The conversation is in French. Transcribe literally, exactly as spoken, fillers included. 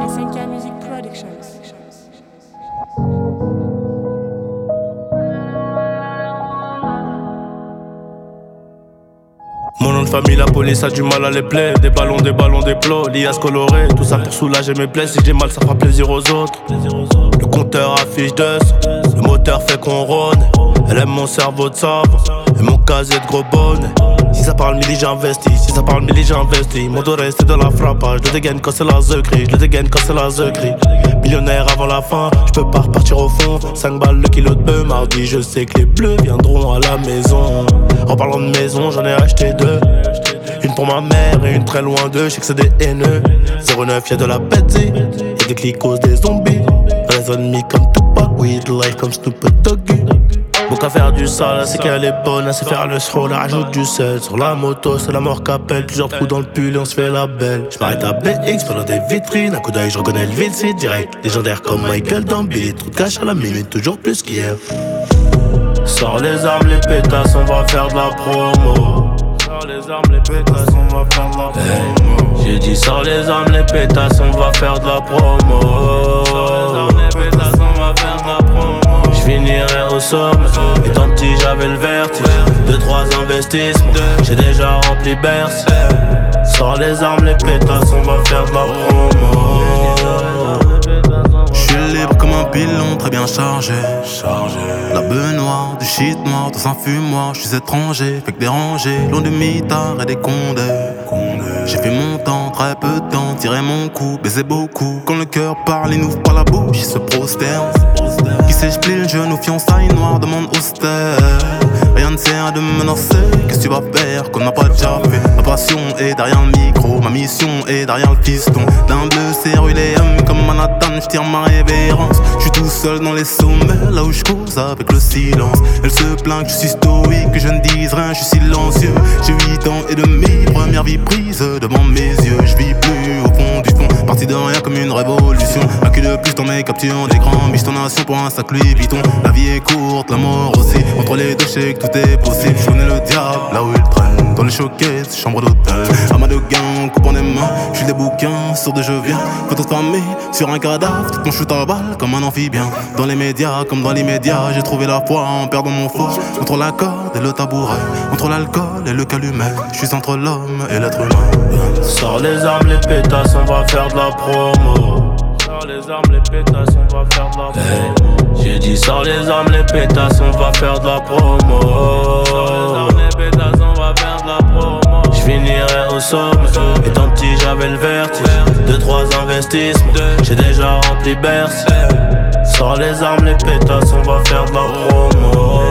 S N K Music Productions. Mon nom de famille, la police a du mal à les plaies. Des ballons, des ballons, des plots, liasses colorées. Tout ça pour soulager mes plaies. Si j'ai mal, ça fera plaisir aux autres. Le compteur affiche deux cents. Le moteur fait qu'on rône. Elle aime mon cerveau de sable et mon casier de gros bonnet. Si ça parle mili, j'investis. Si ça parle mili, j'investis. Mon dos reste de la frappage. Je le dégaine quand c'est la zeuterie. Je le dégaine quand c'est la zeuterie. Millionnaire avant la fin, je peux pas repartir au fond. cinq balles le kilo de bœuf. Mardi, je sais que les bleus viendront à la maison. En parlant de maison, j'en ai acheté deux. Une pour ma mère et une très loin d'eux. Je sais que c'est des haineux. zéro neuf, y'a de la bêtise. Y'a des clicos, des zombies. Raisonne me comme Tupac. Weed life comme Snoop Doggy. Bon qu'à faire du sale, c'est qu'elle est bonne, elle sait faire le scroll, elle rajoute du sel. Sur la moto, c'est la mort qu'appelle, plusieurs trous dans le pull et on se fait la belle. J'm'arrête à B X pendant des vitrines, un coup d'œil, je reconnais le vide, c'est direct. Légendaire comme Michael dans Billy, trop de cash à la minute, toujours plus qu'hier. Sors les armes, les pétasses, on va faire de la promo. Sors les armes, les pétasses, on va faire de la promo. J'ai dit sors les armes, les pétasses, on va faire de la promo. Sors les armes, les pétasses, on va faire de la promo. J'finirai au sommet, étant petit j'avais le vertige. Deux, trois investissements, j'ai déjà rempli Bercy. Sors les armes, les pétasses, on va faire de la promo. J'suis libre comme un pilon très bien chargé. La beuh noire, du shit noir, dans un fumoir. J'suis étranger, fait que dérangé, loin de mitard et des condés. J'ai fait mon temps, très peu de temps, tiré mon coup, baiser beaucoup. Quand le cœur parle, il n'ouvre pas la bouche, il se prosterne. Qui sait, j'plie le genou, fiançailles noires, demande austère. Rien ne sert de me menacer, qu'est-ce que tu vas faire qu'on n'a pas déjà fait? Ma passion est derrière le micro, ma mission est derrière le piston. D'un bleu cérulé, comme Manhattan, j'tire ma révérence. J'suis tout seul dans les sommets, là où j'cause avec le silence. Elle se plaint que je suis stoïque, que je ne dise rien, je suis silencieux. J'ai huit ans et demi, première vie prise devant mes yeux. Je vis plus au fond du fond, parti de rien comme une révolution. Un cul de plus dans mes captures d'écran, biche ton nation pour un sac Louis Vuitton. La vie est courte, la mort aussi, entre les deux chèques tout est possible. Je connais le diable, là où il traîne, dans les choquettes, chambre d'hôtel. Amas de gain, coupe en des mains, j'suis des bouquins, sur de je viens. Photos de famille, sur un cadavre, tout ton shoot à balle comme un amphibien. Dans les médias, comme dans l'immédiat, j'ai trouvé la foi en perdant mon faux. Entre la corde et le tabouret, entre l'alcool et le calumet, j'suis entre l'homme et l'être humain. Sors les armes, les pétasses, on va faire de la promo. Sors les armes, les pétasses, on va faire de la promo. J'ai dit sors les armes, les pétasses, on va faire de la promo. Sors les armes, les pétasses, on va faire de la promo. J'finirai au sommet, étant petit j'avais le vertige. Deux, trois investissements, j'ai déjà rempli Bercy. Sors les armes, les pétasses, on va faire de la promo.